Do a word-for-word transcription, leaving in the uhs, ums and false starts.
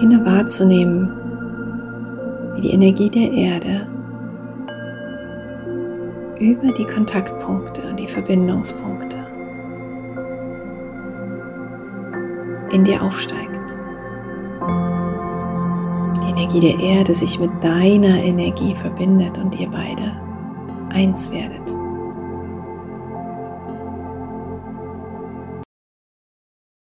beginne wahrzunehmen, wie die Energie der Erde über die Kontaktpunkte und die Verbindungspunkte in dir aufsteigt. Wie die Energie der Erde sich mit deiner Energie verbindet und ihr beide eins werdet.